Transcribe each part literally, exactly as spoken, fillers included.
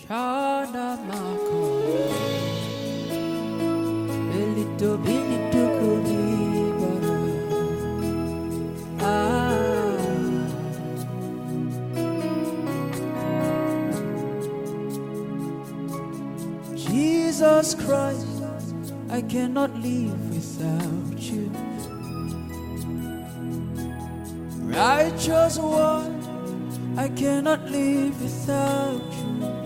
Shana Mako Elito Binito Kulibara. Ah, Jesus Christ, I cannot live without you. Righteous one, I cannot live without you.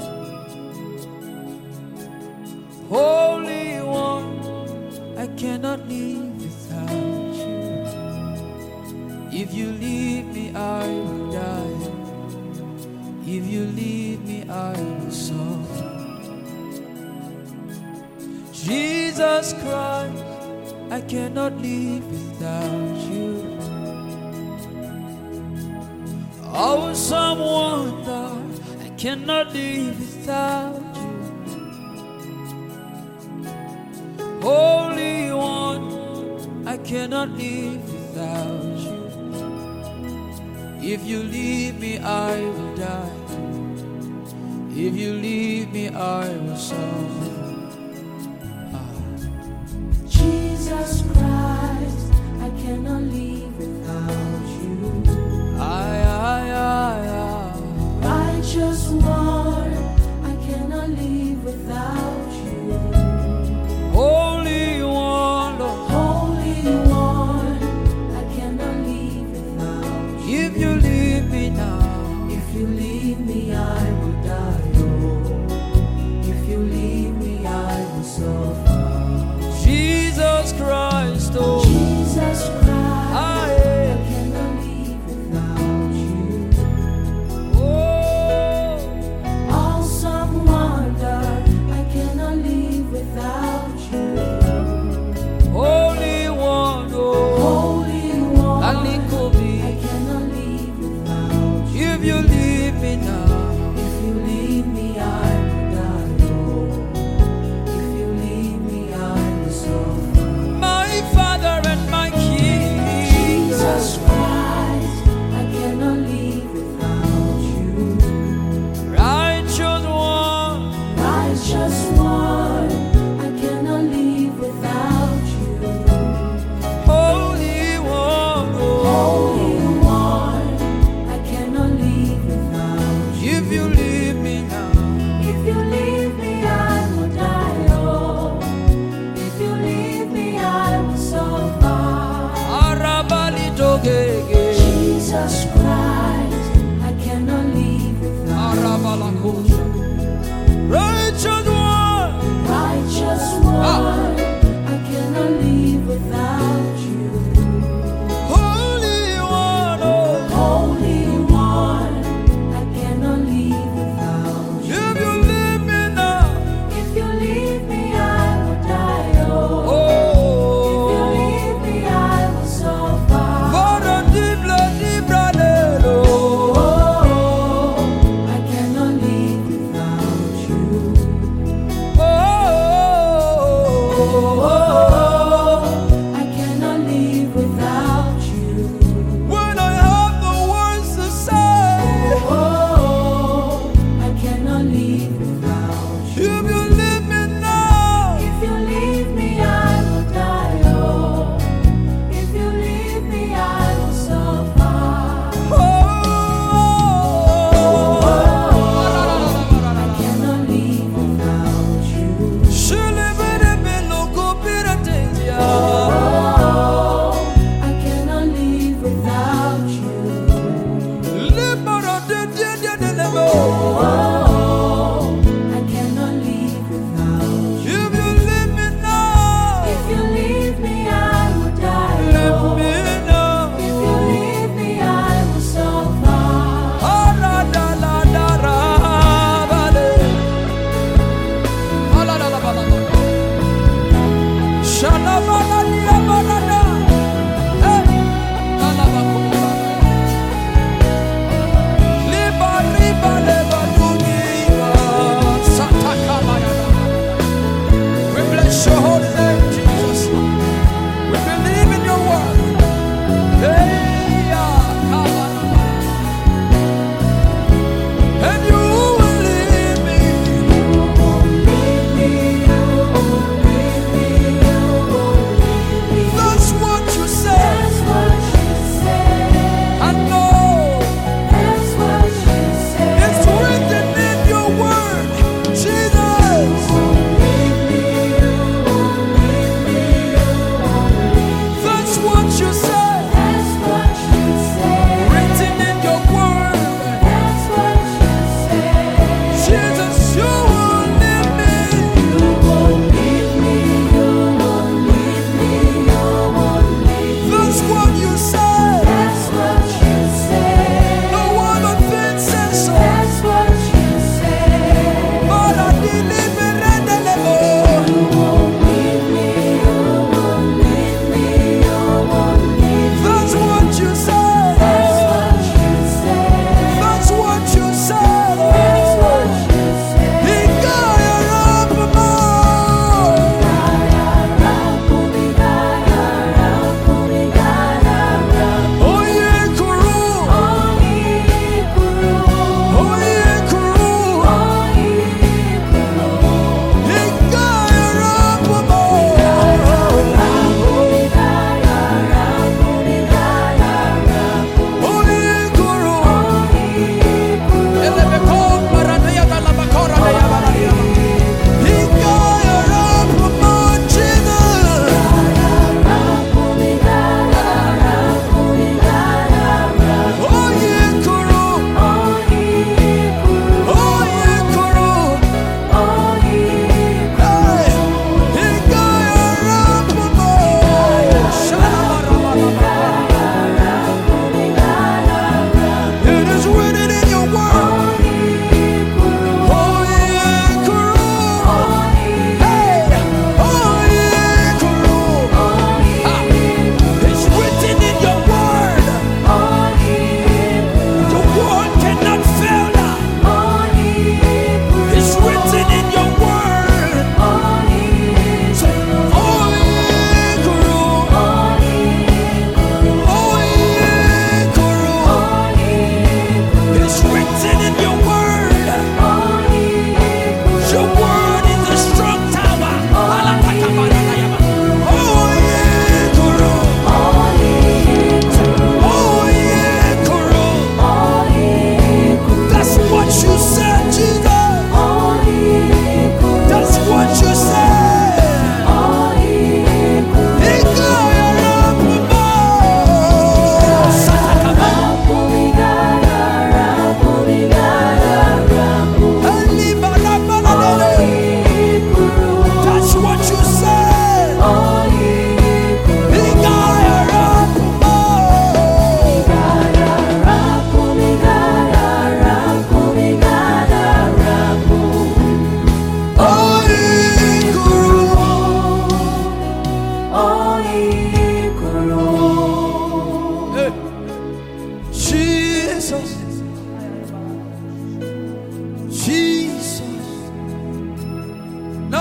Holy One, I cannot live without you. If you leave me, I will die. If you leave me, I will suffer. Jesus Christ, I cannot live without you. Awesome wonder, I cannot live without you. Holy One, I cannot live without you. If you leave me, I will die. If you leave me, I will suffer. Jesus Christ, I cannot live without you. Aye, aye, aye, aye. Righteous one, I cannot live without you. Holy One, Lord. Holy One, I cannot live without you. If you leave me now, If you leave me, I will die. Oh, if you leave me, I will suffer. Jesus Christ,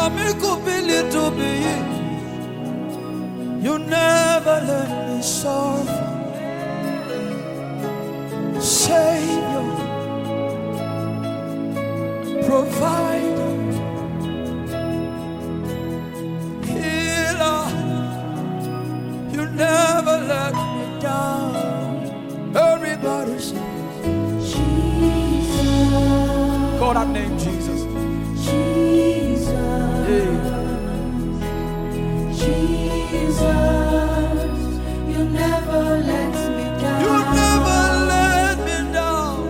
me could be little bit. You never let me suffer. Savior, provider, healer, you never let me down. Everybody says Jesus. Call that name, Jesus. Jesus. Hey. Jesus, you never let me down. You never let me down.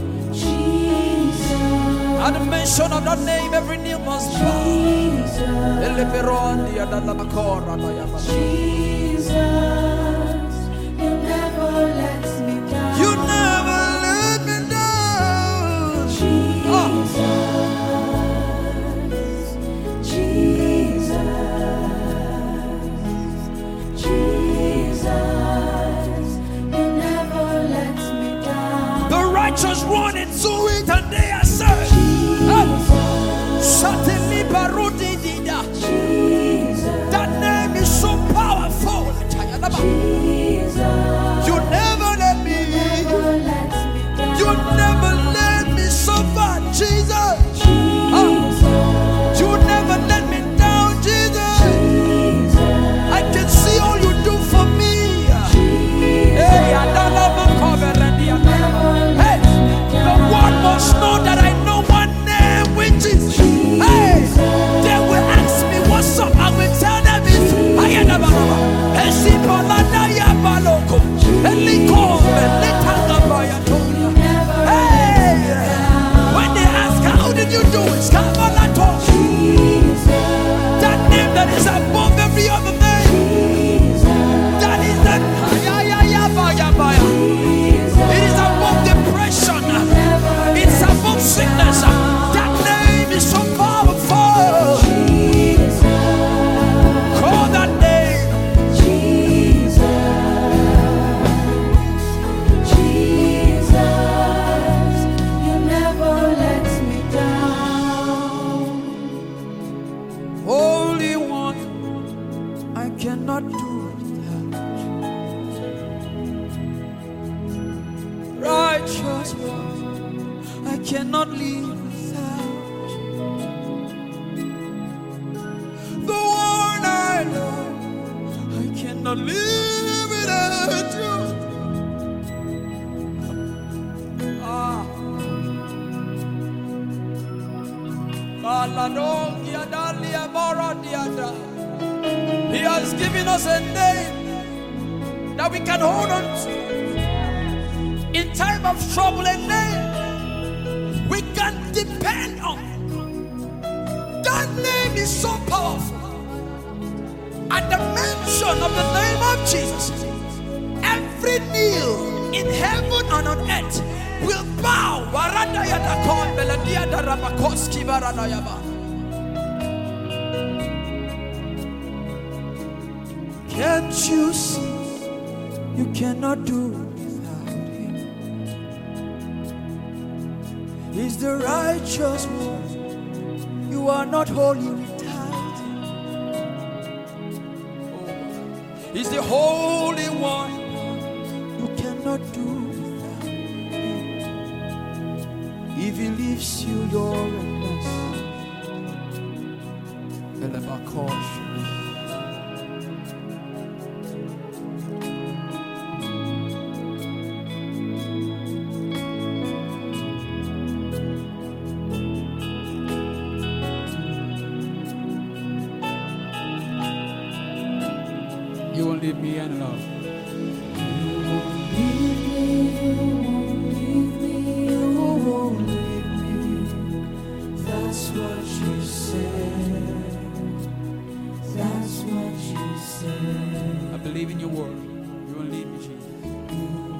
Jesus. At the mention of that name, every knee must bow. Jesus. Jesus, you never let me down. You never let me down. Jesus. Oh. Just run into it and they are saved. Certainly, Barudi did that. That name is so powerful. You never let me. You never let me suffer, Jesus. You never let me down, Jesus. I can see all you do for me. Hey, I don't love my cover. Hey. The world must know that I know one name, which is hey. They will ask me what's up. I will tell them it's I am the Baba. Hey, Sipolana Yabaloko. Eliko, Letanga Bayatonia. Hey, when they ask how did you do it, Skabalato. That name that is above every other name. That is the Yaya. It is above depression. It's above sickness. That name is so powerful. Call that name. Jesus. Jesus. You never let me down. Holy One, I cannot do without you. Righteous One, I cannot live without you. The one I love, I cannot live without you. Ah. He has given us a name that we can hold on to. In time of trouble, a name we can depend on. That name is so powerful. At the mention of the name of Jesus, every knee in heaven and on earth will bow. Can't you see? You cannot do without him. He's the righteous one. You are not holy without him. He's the holy one. You cannot do without him. If he leaves you, you're a mess. You won't leave me and love. That's what you said. That's what you said. I believe in your word. You won't leave me, Jesus.